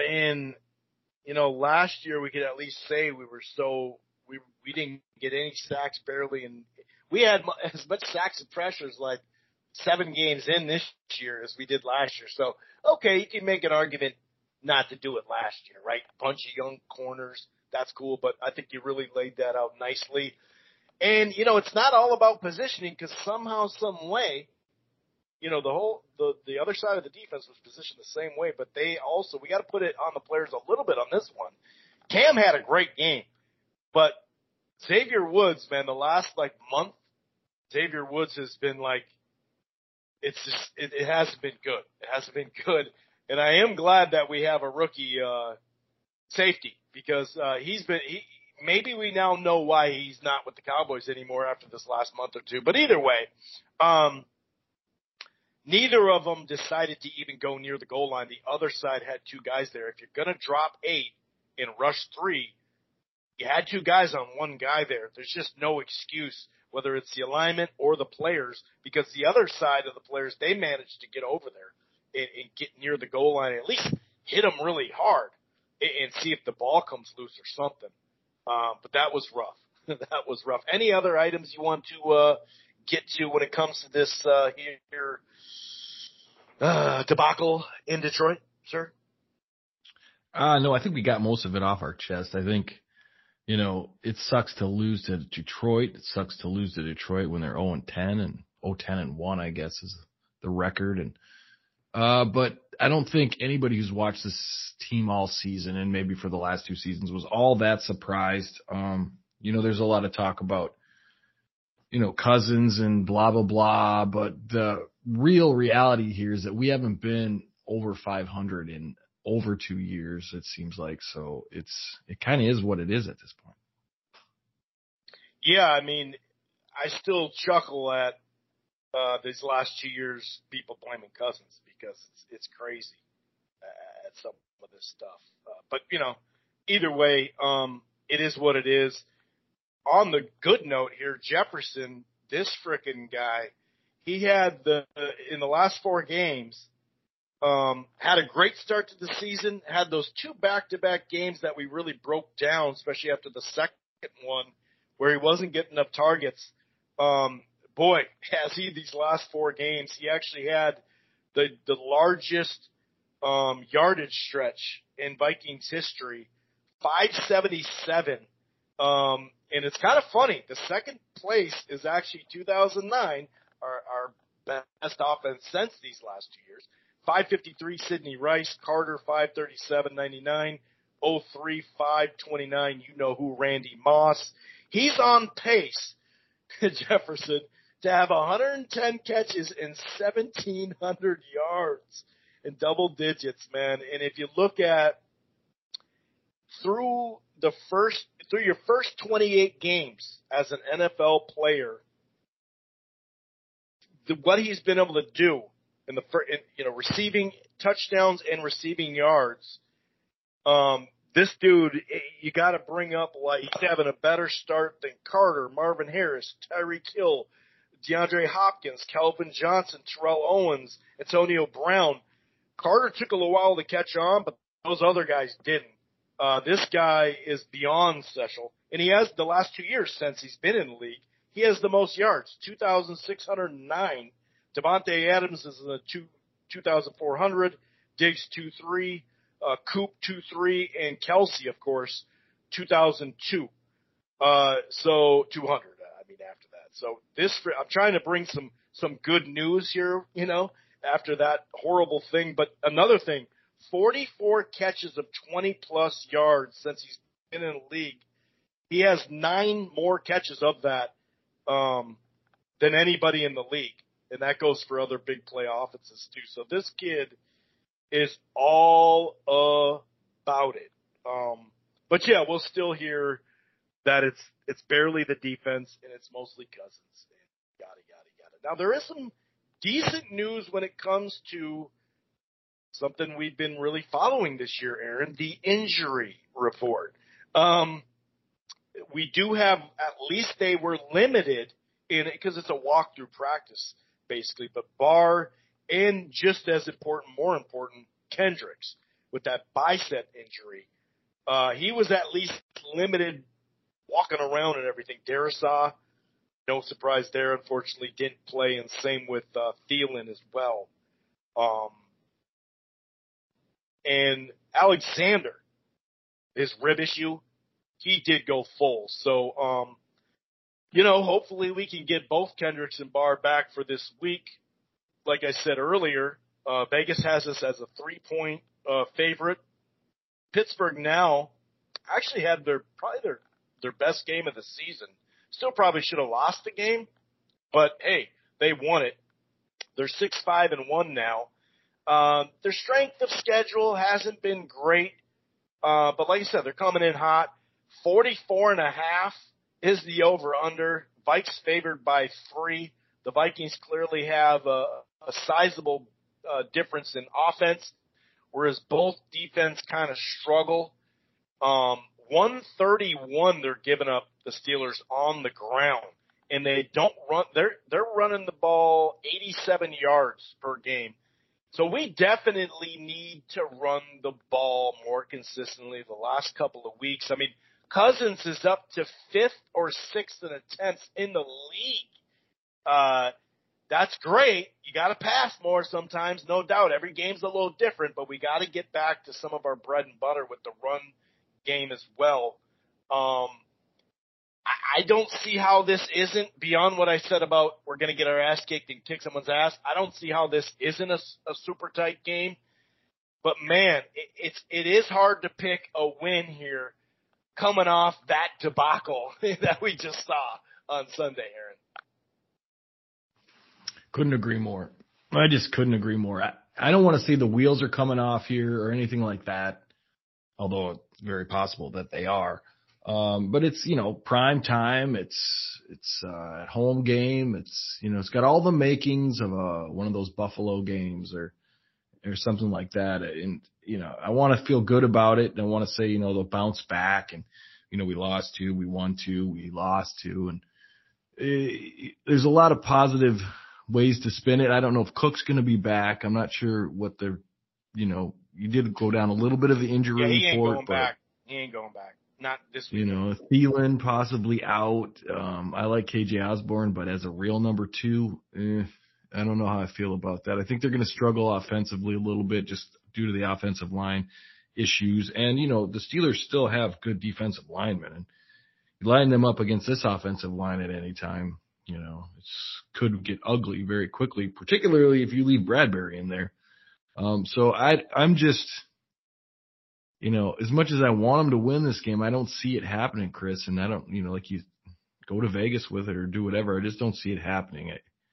Speaker 1: last year we could at least say we didn't get any sacks barely. And we had as much sacks and pressures like 7 games in this year as we did last year. So, okay, you can make an argument not to do it last year, right? A bunch of young corners, that's cool, but I think you really laid that out nicely. And, it's not all about positioning, because somehow, some way, the other side of the defense was positioned the same way, but we got to put it on the players a little bit on this one. Cam had a great game, but Xavier Woods, man, the last month, Xavier Woods has been it hasn't been good. It hasn't been good. And I am glad that we have a rookie safety, because maybe we now know why he's not with the Cowboys anymore after this last month or two. But either way, neither of them decided to even go near the goal line. The other side had 2 guys there. If you're going to drop 8 and rush 3, you had 2 guys on 1 guy there. There's just no excuse, whether it's the alignment or the players, because the other side of the players, they managed to get over there and get near the goal line, and at least hit them really hard and see if the ball comes loose or something. But that was rough. That was rough. Any other items you want to get to when it comes to this debacle in Detroit, sir?
Speaker 2: No, I think we got most of it off our chest. I think, it sucks to lose to Detroit. It sucks to lose to Detroit when they're 0-10 and 0-10-1, I guess, is the record. And but I don't think anybody who's watched this team all season, and maybe for the last 2 seasons, was all that surprised. There's a lot of talk about, Cousins and blah, blah, blah. But the real reality here is that we haven't been over 500 in over 2 years, it seems like. So it kind of is what it is at this point.
Speaker 1: Yeah, I mean, I still chuckle at these last 2 years, people blaming Cousins, because it's crazy at some of this stuff. But, either way, it is what it is. On the good note here, Jefferson, this frickin' guy, he had in the last 4 games, had a great start to the season, had those 2 back-to-back games that we really broke down, especially after the second one, where he wasn't getting enough targets. Boy, has he these last 4 games, he actually had the largest yardage stretch in Vikings history, 577. And it's kind of funny. The second place is actually 2009, our best offense since these last 2 years. 553, Sidney Rice. Carter, 537, 99. 03, 529, you know who, Randy Moss. He's on pace, Jefferson, to have 110 catches and 1,700 yards in double digits, man. And if you look at through your first 28 games as an NFL player, what he's been able to do in receiving touchdowns and receiving yards, this dude, you got to bring up, he's having a better start than Carter, Marvin Harris, Tyreek Hill, DeAndre Hopkins, Calvin Johnson, Terrell Owens, Antonio Brown. Carter took a little while to catch on, but those other guys didn't. This guy is beyond special, and he has the last 2 years since he's been in the league. He has the most yards, 2,609. Devontae Adams is in the 2,400. Diggs 2-3, Coop 2-3, and Kelsey, of course, 2002. So 200. After that. So I'm trying to bring some good news here, after that horrible thing. But another thing, 44 catches of 20-plus yards since he's been in the league. He has 9 more catches of that than anybody in the league. And that goes for other big play offenses, too. So this kid is all about it. But, yeah, we'll still hear that it's barely the defense and it's mostly Cousins. Yada. Now, there is some decent news when it comes to something we've been really following this year, Aaron, the injury report. We do have, at least they were limited in it because it's a walkthrough practice, basically. But Barr and just as important, more important, Kendricks with that bicep injury. He was at least limited walking around and everything. Darisaw, no surprise there, unfortunately, didn't play, and same with Thielen as well. And Alexander, his rib issue, he did go full. So, hopefully we can get both Kendricks and Barr back for this week. Like I said earlier, Vegas has us as a 3-point favorite. Pittsburgh now actually had their best game of the season. Still probably should have lost the game, but hey, they won it. They're 6-5-1 now. Their strength of schedule hasn't been great, but like I said, they're coming in hot. 44.5 is the over/under. Vikes favored by 3. The Vikings clearly have a sizable difference in offense, whereas both defense kind of struggle. 131 they're giving up, the Steelers, on the ground, and they don't run. They're running the ball 87 yards per game. So we definitely need to run the ball more consistently the last couple of weeks. Cousins is up to 5th or 6th in attempts in the league. That's great. You got to pass more sometimes, no doubt. Every game's a little different, but we got to get back to some of our bread and butter with the run game as well. I don't see how this isn't, beyond what I said about we're going to get our ass kicked and kick someone's ass, I don't see how this isn't a super tight game. But, man, it is hard to pick a win here coming off that debacle that we just saw on Sunday, Aaron.
Speaker 2: Couldn't agree more. I just couldn't agree more. I don't want to say the wheels are coming off here or anything like that, although it's very possible that they are. But it's, prime time. It's a home game. It's got all the makings of one of those Buffalo games or something like that. And, I want to feel good about it. And I want to say, they'll bounce back and, we lost 2, we won 2, we lost 2. And there's a lot of positive ways to spin it. I don't know if Cook's going to be back. I'm not sure what you did go down a little bit of the injury report.
Speaker 1: He ain't going back. Not this week.
Speaker 2: Thielen possibly out. I like KJ Osborne, but as a real number 2, I don't know how I feel about that. I think they're going to struggle offensively a little bit just due to the offensive line issues. And, the Steelers still have good defensive linemen. And you line them up against this offensive line at any time, it could get ugly very quickly, particularly if you leave Bradbury in there. So I'm just, as much as I want them to win this game, I don't see it happening, Chris. And I don't, like you go to Vegas with it or do whatever. I just don't see it happening.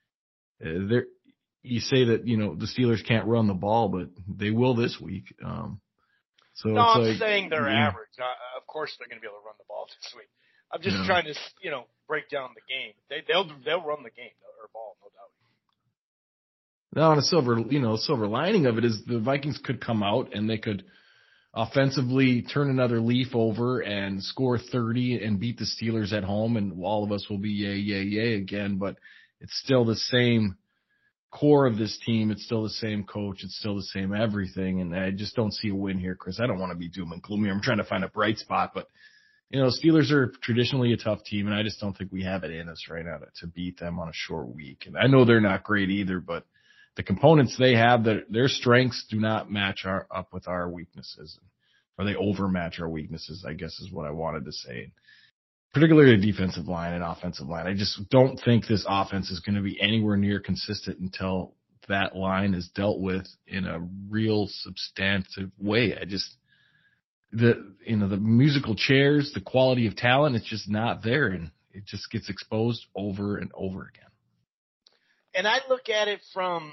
Speaker 2: You say that, the Steelers can't run the ball, but they will this week. So
Speaker 1: no, I'm saying they're average. Of course they're going to be able to run the ball this week. I'm just trying to, break down the game. They'll run the game or ball, no doubt.
Speaker 2: Now, on a silver lining of it is the Vikings could come out and they could offensively turn another leaf over and score 30 and beat the Steelers at home, and all of us will be yay again. But it's still the same core of this team. It's still the same coach. It's still the same everything. And I just don't see a win here, Chris. I don't want to be doom and gloomy. I'm trying to find a bright spot, but Steelers are traditionally a tough team, and I just don't think we have it in us right now to beat them on a short week. And I know they're not great either, but the components they have, their strengths do not match up with our weaknesses, or they overmatch our weaknesses, I guess is what I wanted to say. Particularly the defensive line and offensive line. I just don't think this offense is going to be anywhere near consistent until that line is dealt with in a real substantive way. The musical chairs, the quality of talent, it's just not there, and it just gets exposed over and over again.
Speaker 1: And I look at it from,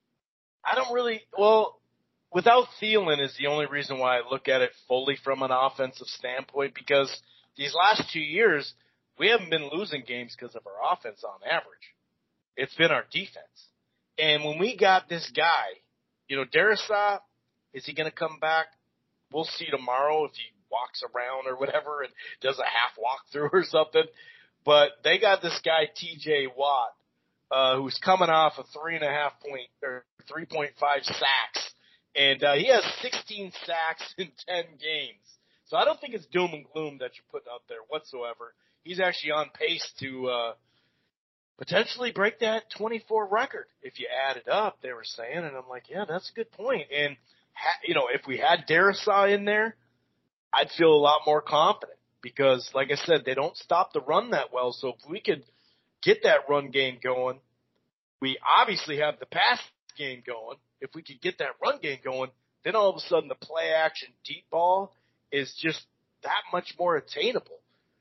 Speaker 1: without Thielen is the only reason why I look at it fully from an offensive standpoint, because these last 2 years, we haven't been losing games because of our offense on average. It's been our defense. And when we got this guy, Darrisaw, is he going to come back? We'll see tomorrow if he walks around or whatever and does a half walkthrough or something. But they got this guy, TJ Watt, who's coming off a 3.5 sacks. And he has 16 sacks in 10 games. So I don't think it's doom and gloom that you're putting out there whatsoever. He's actually on pace to potentially break that 24 record if you add it up, they were saying. And I'm like, yeah, that's a good point. And, if we had Darrisaw in there, I'd feel a lot more confident because, like I said, they don't stop the run that well. So if we could get that run game going, we obviously have the pass game going. If we could get that run game going, then all of a sudden the play action deep ball is just that much more attainable,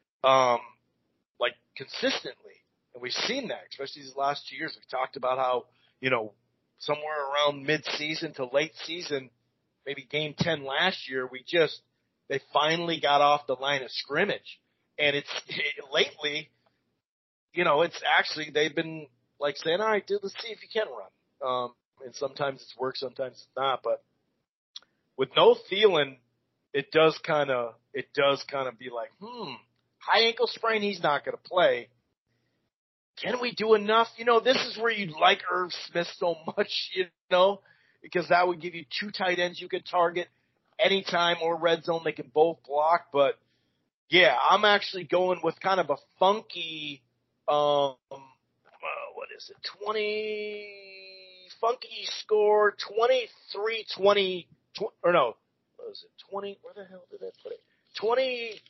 Speaker 1: consistently. And we've seen that, especially these last 2 years. We've talked about how, somewhere around mid-season to late season, maybe game 10 last year, they finally got off the line of scrimmage. And lately, it's actually, they've been like saying, all right, dude, let's see if you can run. And sometimes it's worked, sometimes it's not. But with no Thielen, it does kind of be like, high ankle sprain, he's not going to play. Can we do enough? This is where you like Irv Smith so much, because that would give you two tight ends you could target anytime or red zone. They can both block. But, yeah, I'm actually going with kind of a funky, what is it, funky score, 23-20, or no, what was it, 20, where the hell did I put it?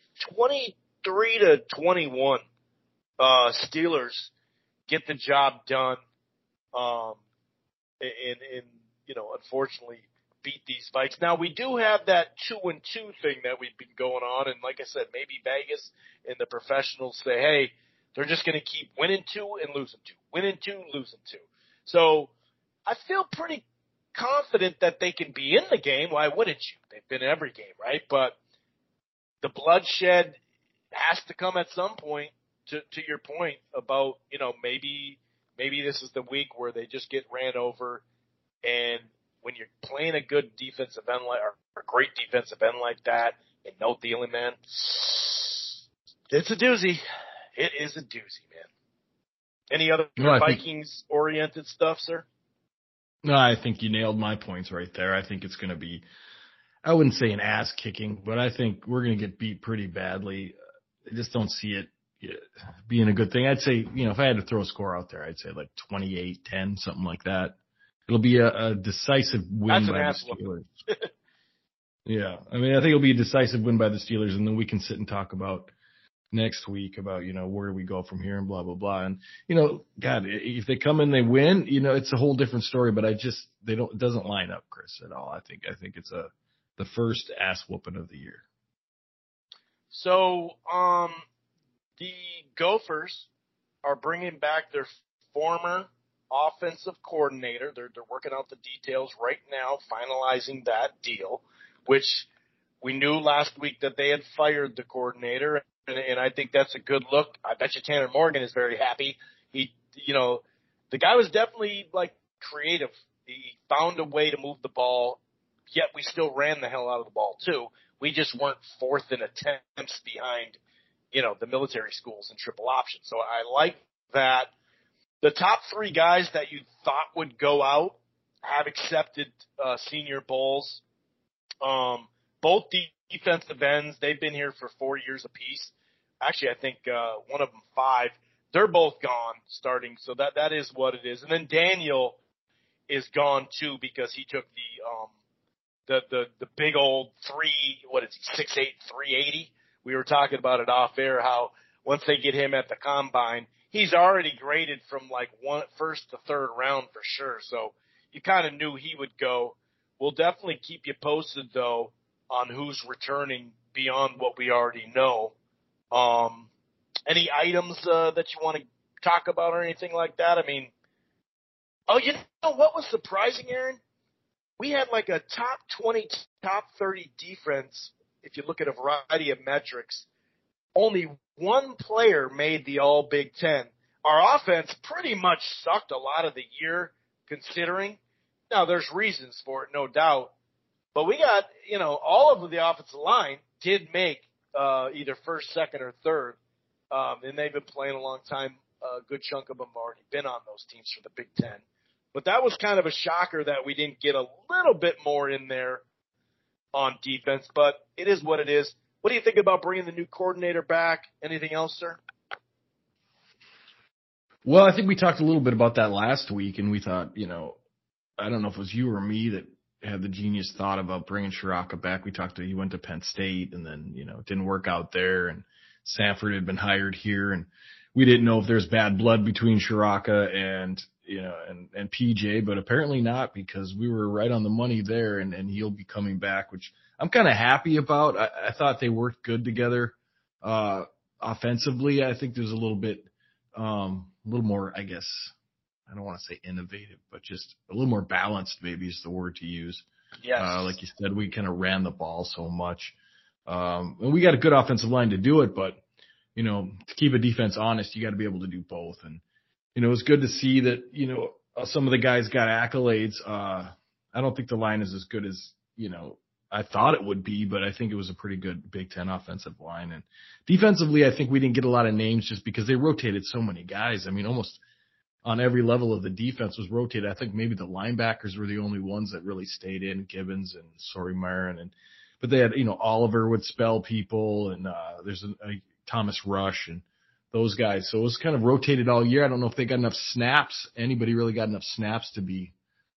Speaker 1: 23-21. Steelers get the job done, and unfortunately beat these Vikes. Now we do have that 2-2 thing that we've been going on, and like I said, maybe Vegas and the professionals say, hey, they're just going to keep winning 2 and losing 2, winning 2, losing 2. So I feel pretty confident that they can be in the game. Why wouldn't you? They've been in every game, right? But the bloodshed has to come at some point. To your point about, maybe this is the week where they just get ran over, and when you're playing a good defensive end or a great defensive end like that, and no Thielen, man, it's a doozy. It is a doozy, man. Any other Vikings-oriented stuff, sir?
Speaker 2: No, I think you nailed my points right there. I think it's going to be, I wouldn't say an ass kicking, but I think we're going to get beat pretty badly. I just don't see it being a good thing. I'd say, if I had to throw a score out there, I'd say like 28-10, something like that. It'll be a decisive win by the Steelers. Yeah. I mean, I think it'll be a decisive win by the Steelers, and then we can sit and talk about next week about, where do we go from here and blah, blah, blah. And, God, if they come in, they win, it's a whole different story, but it doesn't line up, Chris, at all. I think it's the first ass whooping of the year.
Speaker 1: So, the Gophers are bringing back their former offensive coordinator. They're working out the details right now, finalizing that deal, which we knew last week that they had fired the coordinator, and I think that's a good look. I bet you Tanner Morgan is very happy. The guy was definitely creative. He found a way to move the ball, yet we still ran the hell out of the ball too. We just weren't fourth in attempts behind the military schools and triple option. So I like that. The top 3 guys that you thought would go out have accepted Senior Bowls. Both defensive ends, they've been here for 4 years apiece. Actually, I think one of them 5. They're both gone starting, so that is what it is. And then Daniel, is gone too because he took the big old 6'8", 380. We were talking about it off air how once they get him at the combine, he's already graded from like first to third round for sure. So you kind of knew he would go. We'll definitely keep you posted though on who's returning beyond what we already know. Any items that you want to talk about or anything like that? I mean, you know what was surprising, Aaron? We had like a top 20, top 30 defense. If you look at a variety of metrics, only one player made the All Big Ten. Our offense pretty much sucked a lot of the year, considering. Now, there's reasons for it, no doubt. But we got, all of the offensive line did make either first, second, or third. And they've been playing a long time. A good chunk of them have already been on those teams for the Big Ten. But that was kind of a shocker that we didn't get a little bit more in there on defense. But it is what it is. What do you think about bringing the new coordinator back? Anything else, sir?
Speaker 2: Well, I think we talked a little bit about that last week, and we thought, I don't know if it was you or me that had the genius thought about bringing Ciarrocca back. He went to Penn State, and then, it didn't work out there, and Sanford had been hired here, and we didn't know if there's bad blood between Ciarrocca and PJ, but apparently not, because we were right on the money there, and he'll be coming back, which I'm kind of happy about. I thought they worked good together offensively. I think there's a little more, I guess, I don't want to say innovative, but just a little more balanced maybe is the word to use.
Speaker 1: Yes.
Speaker 2: Like you said, we kind of ran the ball so much. And we got a good offensive line to do it, but, to keep a defense honest, you got to be able to do both. And, it was good to see that, some of the guys got accolades. I don't think the line is as good as, I thought it would be, but I think it was a pretty good Big Ten offensive line. And defensively, I think we didn't get a lot of names just because they rotated so many guys. I mean, almost on every level of the defense was rotated. I think maybe the linebackers were the only ones that really stayed in, Gibbons and Sori-Marin. But they had, Oliver would spell people, and there's a Thomas Rush and those guys. So it was kind of rotated all year. I don't know if they got enough snaps. Anybody really got enough snaps to be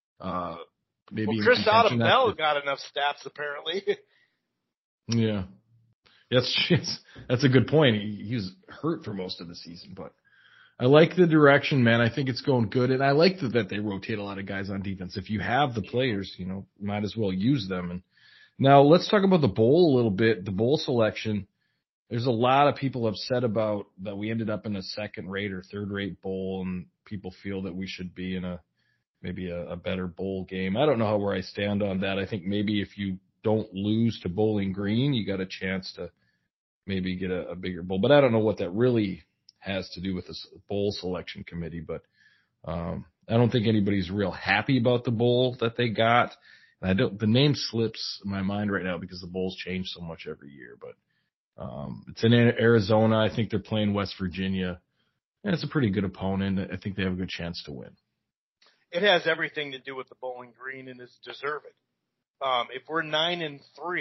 Speaker 2: maybe.
Speaker 1: Well, Chris Autumn-Bell got enough snaps apparently.
Speaker 2: Yeah, that's a good point. He was hurt for most of the season, but I like the direction, man. I think it's going good, and I like that they rotate a lot of guys on defense. If you have the players, might as well use them. And now let's talk about the bowl a little bit. The bowl selection. There's a lot of people upset about that we ended up in a second-rate or third-rate bowl, and people feel that we should be in maybe a better bowl game. I don't know where I stand on that. I think maybe if you don't lose to Bowling Green, you got a chance to maybe get a bigger bowl. But I don't know what that really has to do with this bowl selection committee. But I don't think anybody's real happy about the bowl that they got. And the name slips my mind right now because the bowls change so much every year. But it's in Arizona. I think they're playing West Virginia, and it's a pretty good opponent. I think they have a good chance to win.
Speaker 1: It has everything to do with the Bowling Green, and it's deserved. If we're 9-3,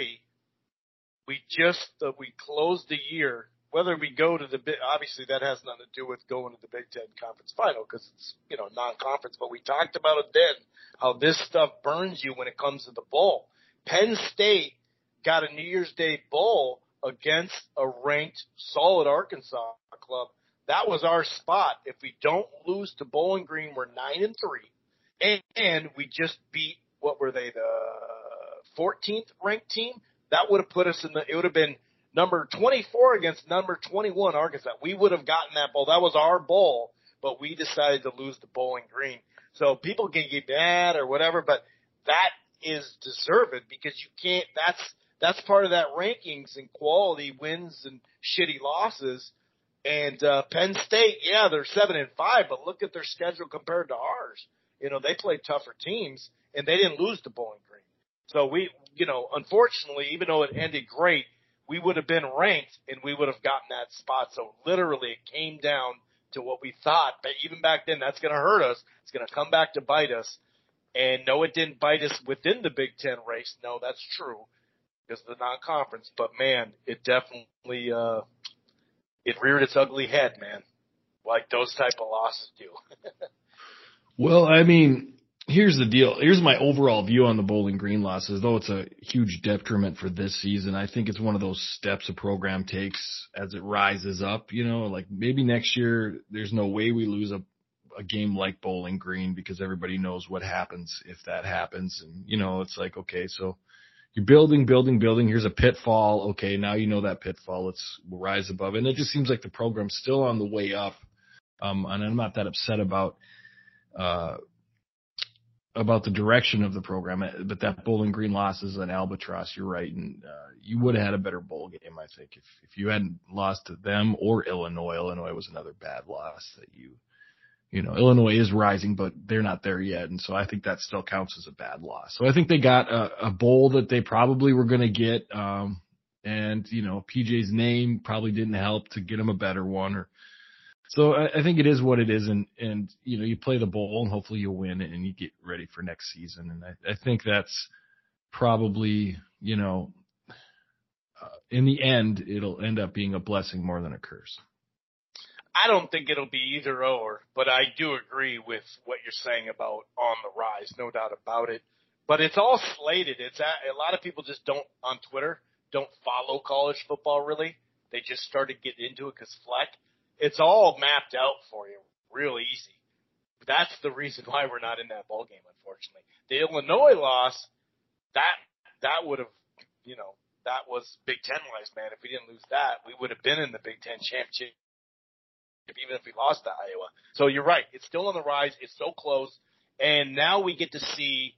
Speaker 1: we close the year. Whether we go to obviously that has nothing to do with going to the Big Ten Conference Final because it's non-conference. But we talked about it then, how this stuff burns you when it comes to the bowl. Penn State got a New Year's Day bowl against a ranked solid Arkansas club. That was our spot. If we don't lose to Bowling Green, we're 9-3, and we just beat, what were they, the 14th ranked team? That would have put us it would have been number 24 against number 21 Arkansas. We would have gotten that bowl. That was our bowl, but we decided to lose to Bowling Green. So people can get mad or whatever, but that is deserved because you can't. That's part of that rankings and quality wins and shitty losses. And Penn State, yeah, they're 7-5, but look at their schedule compared to ours. They played tougher teams, and they didn't lose to Bowling Green. So we, unfortunately, even though it ended great, we would have been ranked, and we would have gotten that spot. So literally, it came down to what we thought. But even back then, that's going to hurt us. It's going to come back to bite us. And no, it didn't bite us within the Big Ten race. No, that's true. Because of the non-conference, but man, it definitely it reared its ugly head, man, like those type of losses do.
Speaker 2: Well, I mean, Here's the deal. Here's my overall view on the Bowling Green losses. Though it's a huge detriment for this season, I think it's one of those steps a program takes as it rises up. Like maybe next year there's no way we lose a game like Bowling Green because everybody knows what happens if that happens. And, it's like, okay, so you're building. Here's a pitfall. Okay, now you know that pitfall. We'll rise above it. And it just seems like the program's still on the way up. And I'm not that upset about the direction of the program, but that Bowling Green loss is an albatross. You're right. And you would have had a better bowl game, I think, if you hadn't lost to them or Illinois. Illinois was another bad loss that Illinois is rising, but they're not there yet. And so I think that still counts as a bad loss. So I think they got a bowl that they probably were going to get. And PJ's name probably didn't help to get him a better one. So I think it is what it is. And you play the bowl and hopefully you win and you get ready for next season. And I think that's probably, in the end, it'll end up being a blessing more than a curse.
Speaker 1: I don't think it'll be either or, but I do agree with what you're saying about on the rise, no doubt about it. But it's all slated. A lot of people just don't on Twitter don't follow college football really. They just started getting into it because Fleck. It's all mapped out for you, real easy. That's the reason why we're not in that bowl game, unfortunately. The Illinois loss, that would have, that was Big Ten wise, man. If we didn't lose that, we would have been in the Big Ten championship. Even if we lost to Iowa. So you're right. It's still on the rise. It's so close. And now we get to see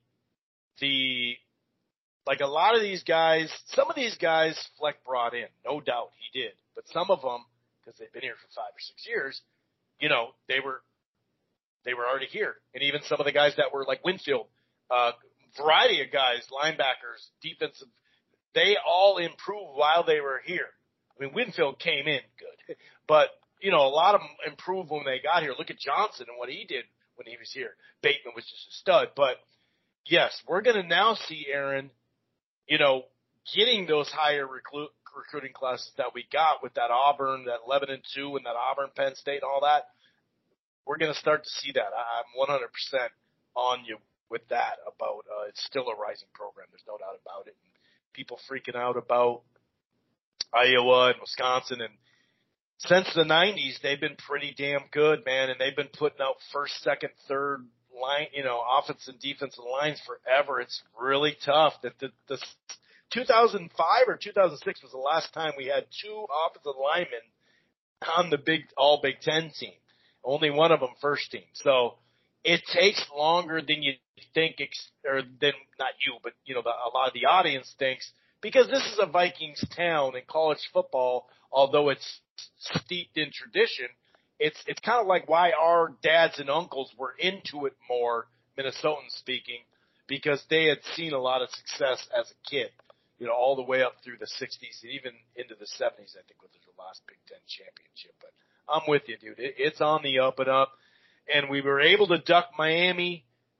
Speaker 1: a lot of these guys, some of these guys Fleck brought in. No doubt he did. But some of them, because they've been here for 5 or 6 years, they were already here. And even some of the guys that were like Winfield, variety of guys, linebackers, defensive, they all improved while they were here. I mean, Winfield came in good, but a lot of them improved when they got here. Look at Johnson and what he did when he was here. Bateman was just a stud. But, yes, we're going to now see Aaron, getting those higher recruiting classes that we got with that Auburn, that 11-2, and that Auburn, Penn State, and all that. We're going to start to see that. I'm 100% on you with that about it's still a rising program. There's no doubt about it. And people freaking out about Iowa and Wisconsin, and since the 90s, they've been pretty damn good, man, and they've been putting out first, second, third line, offensive and defensive lines forever. It's really tough. That the 2005 or 2006 was the last time we had 2 offensive linemen on the all Big Ten team. Only one of them first team. So it takes longer than you think, or than not you, but a lot of the audience thinks, because this is a Vikings town in college football. Although it's steeped in tradition, it's kind of like why our dads and uncles were into it more, Minnesotans speaking, because they had seen a lot of success as a kid, all the way up through the 60s and even into the 70s, I think, was the last Big Ten championship. But I'm with you, dude. It's on the up and up. And we were able to duck Miami,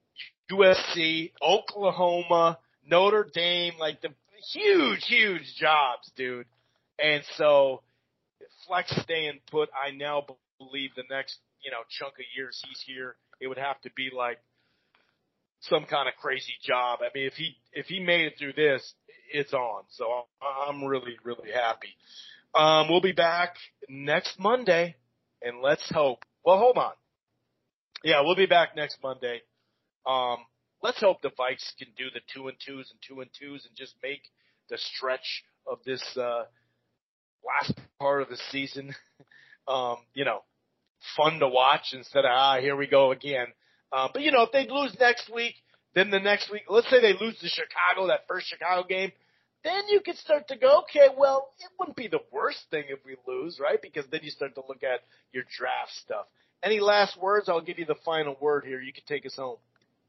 Speaker 1: USC, Oklahoma, Notre Dame, like the huge jobs, dude. And so Flex staying put, I now believe the next, chunk of years he's here, it would have to be like some kind of crazy job. I mean, if he made it through this, it's on. So I'm really, really happy. We'll be back next Monday, and let's hope. Well, hold on. Yeah, we'll be back next Monday. Let's hope the Vikes can do the 2-2s and 2-2s and just make the stretch of this last part of the season, fun to watch instead of, here we go again. But, if they lose next week, then the next week, let's say they lose to Chicago, that first Chicago game, then you could start to go, okay, well, it wouldn't be the worst thing if we lose, right? Because then you start to look at your draft stuff. Any last words? I'll give you the final word here. You can take us home.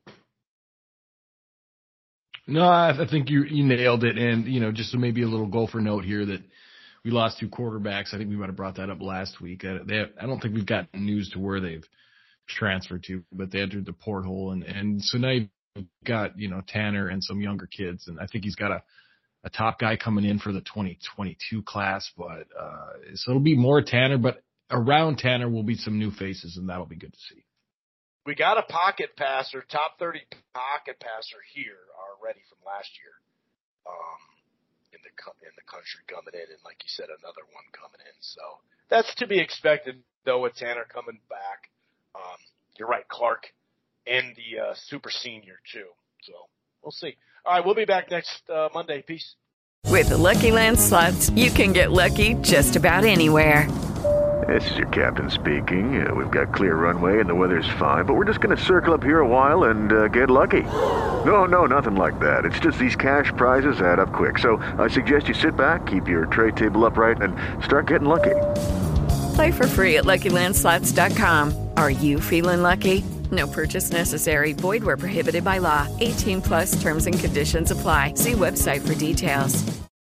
Speaker 2: No, I think you nailed it. And, just maybe a little golfer note here that we lost 2 quarterbacks. I think we might have brought that up last week. I don't think we've got news to where they've transferred to, but they entered the porthole. And so now you've got, Tanner and some younger kids. And I think he's got a top guy coming in for the 2022 class. But so it'll be more Tanner, but around Tanner will be some new faces, and that'll be good to see.
Speaker 1: we got a pocket passer, top 30 pocket passer here already from last year, in the country coming in, and like you said, another one coming in. So that's to be expected, though, with Tanner coming back. You're right, Clark, and the super senior too. So we'll see. All right, we'll be back next Monday. Peace.
Speaker 3: With the Lucky Land Slots, you can get lucky just about anywhere.
Speaker 4: This is your captain speaking. We've got clear runway and the weather's fine, but we're just going to circle up here a while and get lucky. No, nothing like that. It's just these cash prizes add up quick. So I suggest you sit back, keep your tray table upright, and start getting lucky.
Speaker 3: Play for free at LuckyLandSlots.com. Are you feeling lucky? No purchase necessary. Void where prohibited by law. 18+ terms and conditions apply. See website for details.